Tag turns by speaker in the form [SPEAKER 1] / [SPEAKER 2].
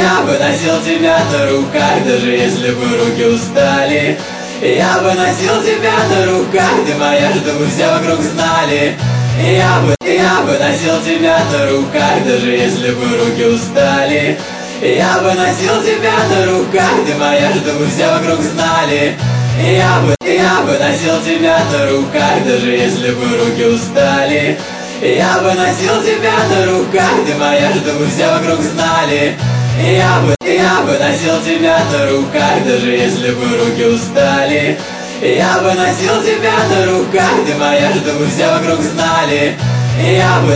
[SPEAKER 1] Я бы носил тебя на руках, даже если бы руки устали. Я бы носил тебя на руках, ты моя, чтобы все вокруг знали. Я бы носил тебя на руках, даже если бы руки устали. Я бы носил тебя на руках, ты моя, чтобы все вокруг знали. Я бы носил тебя на руках, даже если бы руки устали. Я бы носил тебя на руках, ты моя, чтобы все вокруг знали. Я бы носил тебя на руках, даже если бы руки устали. Я бы носил тебя на руках, ты моя, чтобы все вокруг знали. Я бы